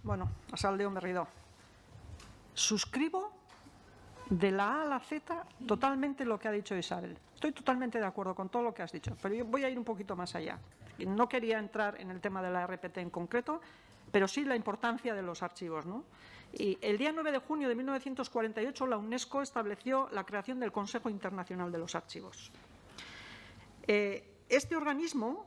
bueno, a Saldeón Berridó. Suscribo de la A a la Z totalmente lo que ha dicho Isabel. Estoy totalmente de acuerdo con todo lo que has dicho, pero yo voy a ir un poquito más allá. No quería entrar en el tema de la RPT en concreto, pero sí la importancia de los archivos, ¿no? Y el día 9 de junio de 1948 la UNESCO estableció la creación del Consejo Internacional de los Archivos. Este organismo,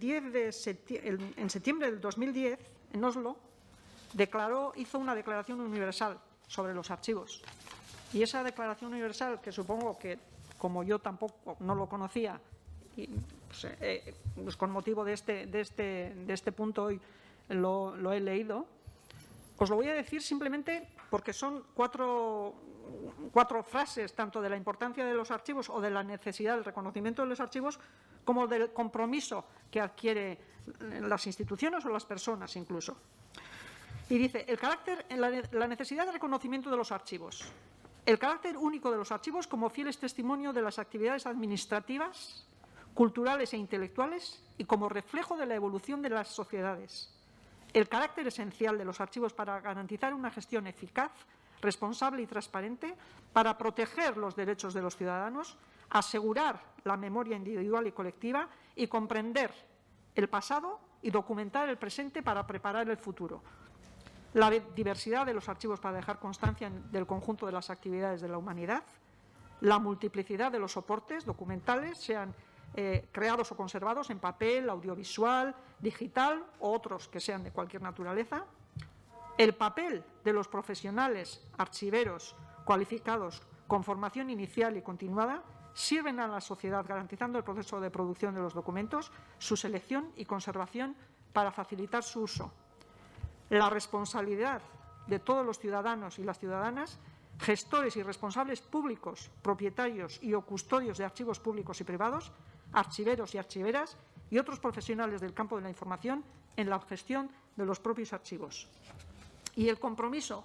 en septiembre del 2010, en Oslo, hizo una declaración universal sobre los archivos. Y esa declaración universal, que supongo que, como yo tampoco no lo conocía, y, pues con motivo de este punto hoy lo he leído, os lo voy a decir simplemente porque son cuatro frases, tanto de la importancia de los archivos o de la necesidad del reconocimiento de los archivos, como del compromiso que adquieren las instituciones o las personas incluso. Y dice, la necesidad de reconocimiento de los archivos. El carácter único de los archivos como fieles testimonio de las actividades administrativas, culturales e intelectuales y como reflejo de la evolución de las sociedades. El carácter esencial de los archivos para garantizar una gestión eficaz, responsable y transparente, para proteger los derechos de los ciudadanos, asegurar la memoria individual y colectiva y comprender el pasado y documentar el presente para preparar el futuro. La diversidad de los archivos para dejar constancia del conjunto de las actividades de la humanidad, la multiplicidad de los soportes documentales, sean creados o conservados en papel, audiovisual, digital o otros que sean de cualquier naturaleza, el papel de los profesionales archiveros cualificados con formación inicial y continuada sirven a la sociedad garantizando el proceso de producción de los documentos, su selección y conservación para facilitar su uso. La responsabilidad de todos los ciudadanos y las ciudadanas, gestores y responsables públicos, propietarios y o custodios de archivos públicos y privados, archiveros y archiveras y otros profesionales del campo de la información en la gestión de los propios archivos. Y el compromiso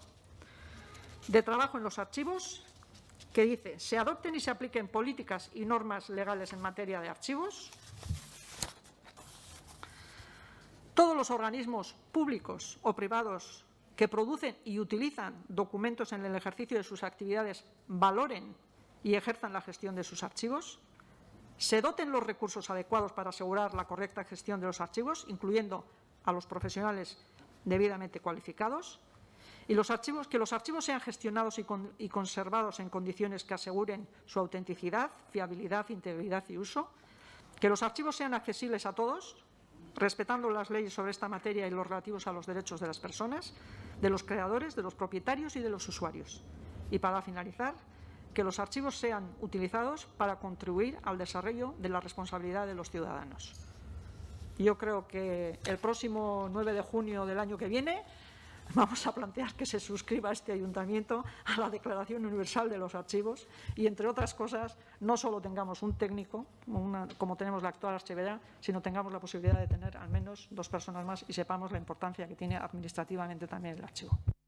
de trabajo en los archivos, que dice, se adopten y se apliquen políticas y normas legales en materia de archivos. Todos los organismos públicos o privados que producen y utilizan documentos en el ejercicio de sus actividades valoren y ejerzan la gestión de sus archivos. Se doten los recursos adecuados para asegurar la correcta gestión de los archivos, incluyendo a los profesionales debidamente cualificados. Y que los archivos sean gestionados y conservados en condiciones que aseguren su autenticidad, fiabilidad, integridad y uso. Que los archivos sean accesibles a todos, respetando las leyes sobre esta materia y los relativos a los derechos de las personas, de los creadores, de los propietarios y de los usuarios. Y para finalizar, que los archivos sean utilizados para contribuir al desarrollo de la responsabilidad de los ciudadanos. Yo creo que el próximo 9 de junio del año que viene vamos a plantear que se suscriba este ayuntamiento a la Declaración Universal de los Archivos y, entre otras cosas, no solo tengamos un técnico, como tenemos la actual archivera, sino tengamos la posibilidad de tener al menos 2 personas más y sepamos la importancia que tiene administrativamente también el archivo.